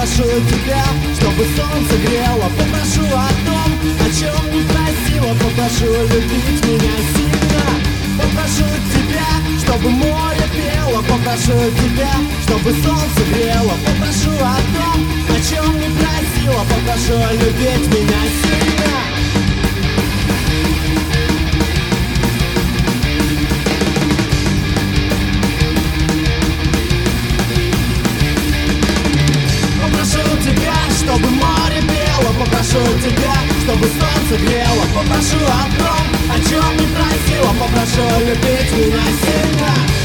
попрошу тебя, чтобы солнце грело. Попрошу о том, о чем не просила. Попрошу любить меня сильно. Попрошу тебя, чтобы море пело. Попрошу тебя, чтобы солнце грело. Попрошу о том, о чем не просила. Попрошу любить меня сильно. Чтобы море пело, попрошу тебя, чтобы солнце грело. Попрошу о том, о чем не просила. Попрошу любить меня сильно.